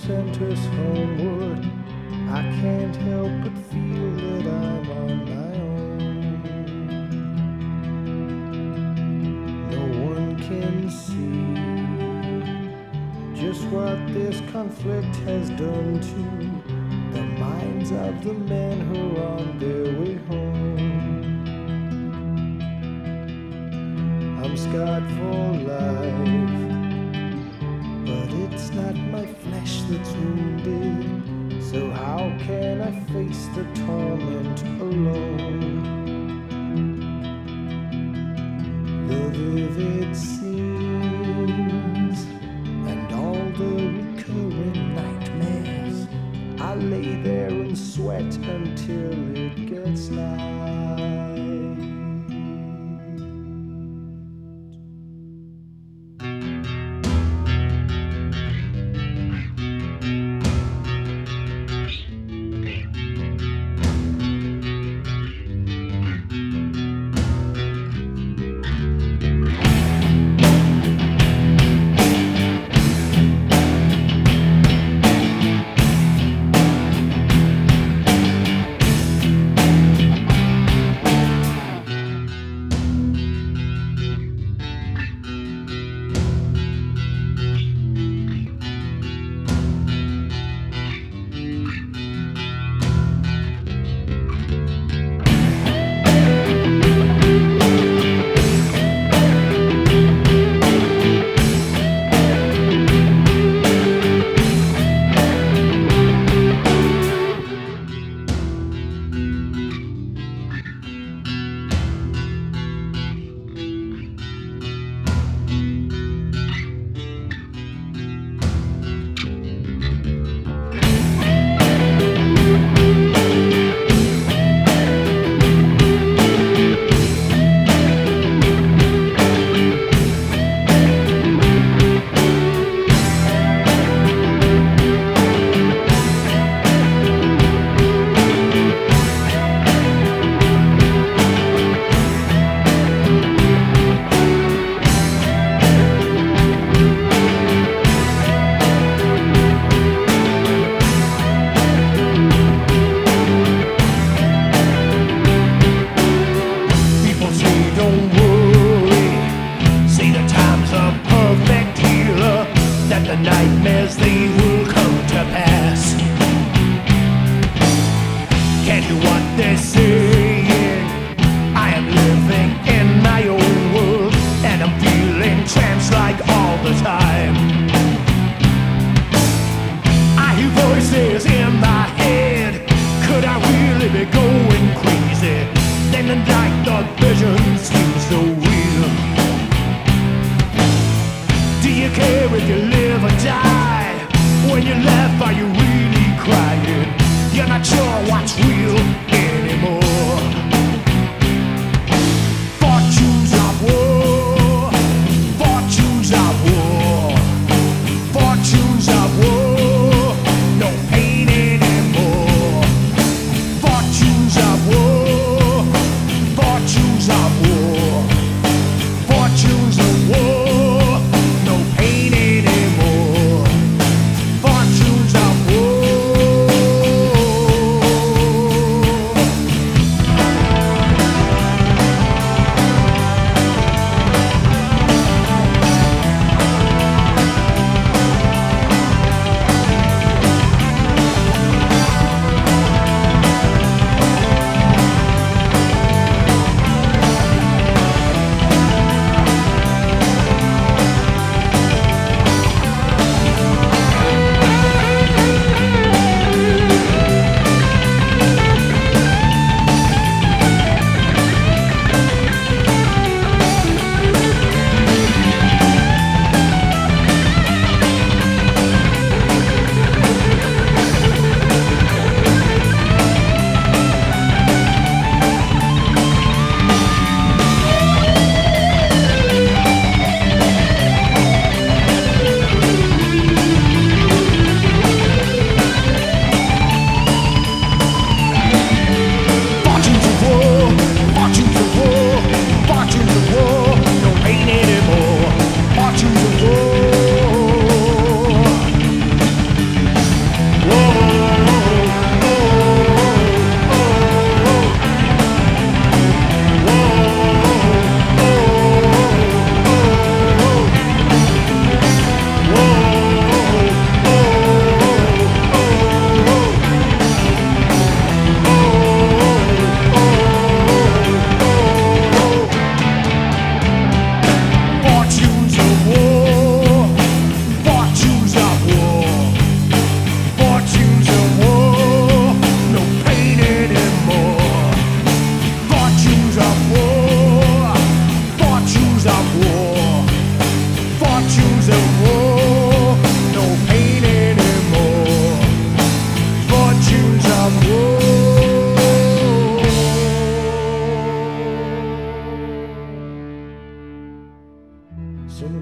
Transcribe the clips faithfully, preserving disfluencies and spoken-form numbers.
sent us homeward, I can't help but feel that I'm on my own. No one can see just what this conflict has done to the minds of the men who are on their way home. I'm scarred for life, but it's not my flesh that's wounded, so how can I face the torment alone? The vivid scenes and all the recurring nightmares, I lay there and sweat until it gets light. Nightmares, they will come to pass. Can't do what they're saying. I am living in my own world, and I'm feeling tranced like all the time. I hear voices in my head. Could I really be going crazy? Then the night, the vision seems so real. Do you care if you live or die? When you laugh, are you really crying? You're not sure what's real anymore. Fortunes of war, fortunes of war, fortunes of war, no pain anymore. Fortunes of war, fortunes of war, fortunes of war. Fortunes of war.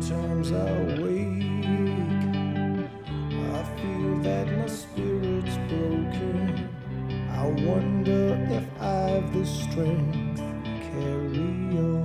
Sometimes I wake, I feel that my spirit's broken. I wonder if I've the strength to carry on.